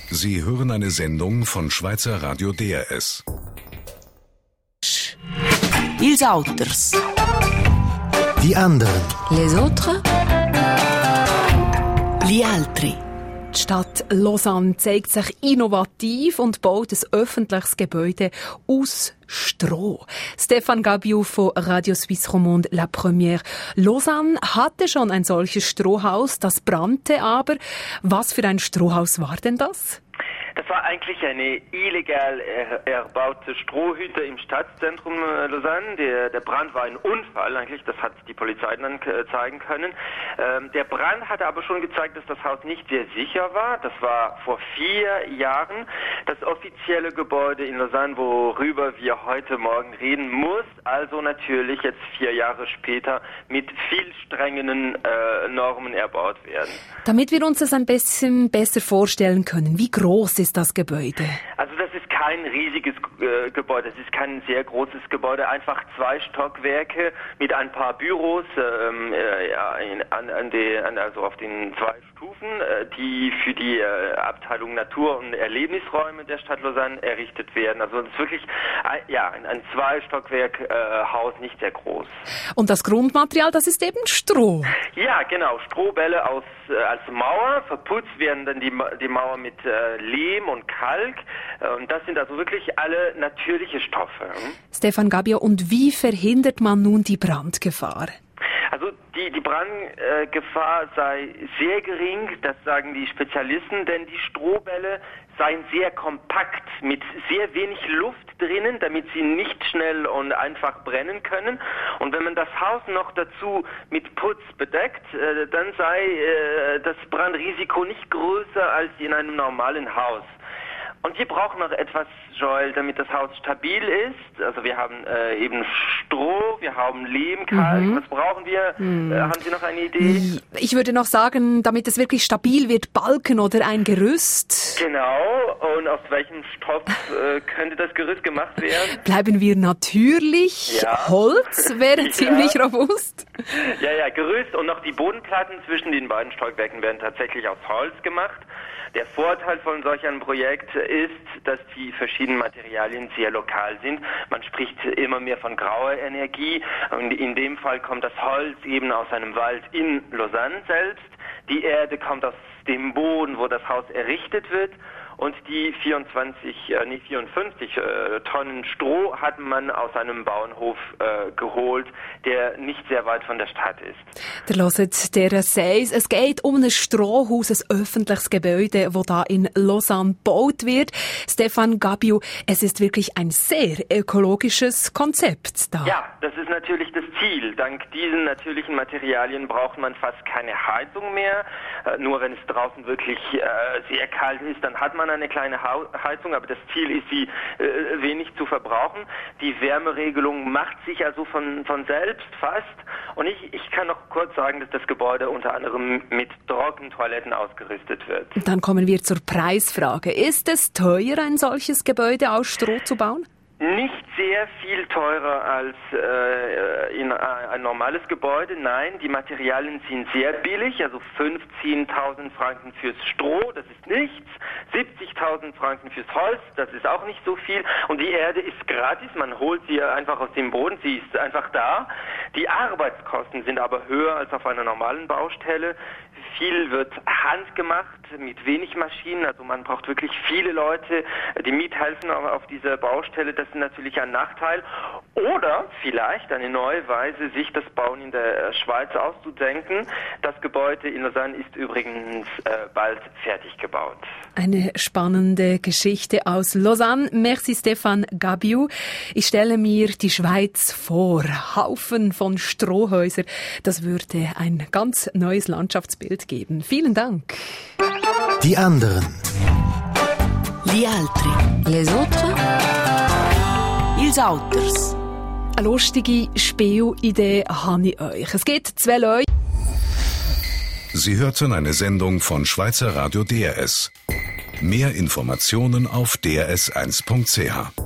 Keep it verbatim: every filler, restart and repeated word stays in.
Sie hören eine Sendung von Schweizer Radio D R S. Ils Auters. Die anderen. Les autres. Gli altri. Die Stadt Lausanne zeigt sich innovativ und baut ein öffentliches Gebäude aus Stroh. Stéphane Gabiou von Radio Suisse Romande La Première. Lausanne hatte schon ein solches Strohhaus, das brannte aber. Was für ein Strohhaus war denn das? Das war eigentlich eine illegal er, erbaute Strohhütte im Stadtzentrum äh, Lausanne. Der, der Brand war ein Unfall eigentlich, das hat die Polizei dann äh, zeigen können. Ähm, der Brand hatte aber schon gezeigt, dass das Haus nicht sehr sicher war. Das war vor vier Jahren. Das offizielle Gebäude in Lausanne, worüber wir heute Morgen reden, muss also natürlich jetzt vier Jahre später mit viel strengeren äh, Normen erbaut werden. Damit wir uns das ein bisschen besser vorstellen können, wie groß ist das Gebäude? Also das ist kein riesiges äh, Gebäude, es ist kein sehr großes Gebäude, einfach zwei Stockwerke mit ein paar Büros ähm, äh, ja, in, an, an die, an, also auf den zwei Stufen, äh, die für die äh, Abteilung Natur- und Erlebnisräume der Stadt Lausanne errichtet werden. Also es ist wirklich ein, ja, ein, ein Zwei-Stockwerk-Haus, äh, nicht sehr groß. Und das Grundmaterial, das ist eben Stroh? Ja, genau, Strohbälle aus, äh, als Mauer, verputzt werden dann die, die Mauer mit äh, Lehm und Kalk. Und das sind also wirklich alle natürliche Stoffe. Stéphane Gabiou, und wie verhindert man nun die Brandgefahr? Also die, die Brandgefahr sei sehr gering, das sagen die Spezialisten, denn die Strohbälle seien sehr kompakt mit sehr wenig Luft drinnen, damit sie nicht schnell und einfach brennen können. Und wenn man das Haus noch dazu mit Putz bedeckt, äh, dann sei äh, das Brandrisiko nicht größer als in einem normalen Haus. Und wir brauchen noch etwas, Joel, damit das Haus stabil ist. Also wir haben äh, eben Stroh, wir haben Lehm, Kalk. Mhm. Was brauchen wir? Mhm. Äh, haben Sie noch eine Idee? Ich würde noch sagen, damit es wirklich stabil wird, Balken oder ein Gerüst. Genau. Und aus welchem Stoff äh, könnte das Gerüst gemacht werden? Bleiben wir natürlich. Ja. Holz wäre ja. ziemlich robust. Ja, ja, Gerüst und noch die Bodenplatten zwischen den beiden Stockwerken werden tatsächlich aus Holz gemacht. Der Vorteil von solch einem Projekt ist, dass die verschiedenen Materialien sehr lokal sind. Man spricht immer mehr von grauer Energie und in dem Fall kommt das Holz eben aus einem Wald in Lausanne selbst. Die Erde kommt aus dem Boden, wo das Haus errichtet wird. Und die vierundzwanzig, äh, nee, vierundfünfzig äh, Tonnen Stroh hat man aus einem Bauernhof äh, geholt, der nicht sehr weit von der Stadt ist. Der hört, der sagt, es geht um ein Strohhaus, ein öffentliches Gebäude, das da in Lausanne gebaut wird. Stéphane Gabiou, es ist wirklich ein sehr ökologisches Konzept da. Ja, das ist natürlich das Ziel. Dank diesen natürlichen Materialien braucht man fast keine Heizung mehr. Äh, nur wenn es draußen wirklich äh, sehr kalt ist, dann hat man eine kleine Heizung, aber das Ziel ist, sie äh, wenig zu verbrauchen. Die Wärmeregelung macht sich also von, von selbst fast. Und ich, ich kann noch kurz sagen, dass das Gebäude unter anderem mit Trockentoiletten ausgerüstet wird. Dann kommen wir zur Preisfrage. Ist es teuer, ein solches Gebäude aus Stroh zu bauen? Nicht sehr viel teurer als äh, in ein normales Gebäude. Nein, die Materialien sind sehr billig, also fünfzehntausend Franken fürs Stroh, das ist nichts. siebzigtausend Franken fürs Holz, das ist auch nicht so viel. Und die Erde ist gratis, man holt sie einfach aus dem Boden, sie ist einfach da. Die Arbeitskosten sind aber höher als auf einer normalen Baustelle. Viel wird handgemacht, mit wenig Maschinen, also man braucht wirklich viele Leute, die mithelfen auf dieser Baustelle. Das ist natürlich ein Nachteil. Oder vielleicht eine neue Weise, sich das Bauen in der Schweiz auszudenken. Das Gebäude in Lausanne ist übrigens äh, bald fertig gebaut. Eine spannende Geschichte aus Lausanne. Merci Stéphane Gabiou. Ich stelle mir die Schweiz vor. Haufen von Strohhäusern. Das würde ein ganz neues Landschaftsbild geben. Vielen Dank. Die anderen. Gli altri. Les autres. Ils Auters. Eine lustige Spielidee habe ich euch. Es gibt zwei Leute. Sie hörten eine Sendung von Schweizer Radio D R S. Mehr Informationen auf d r s eins punkt c h.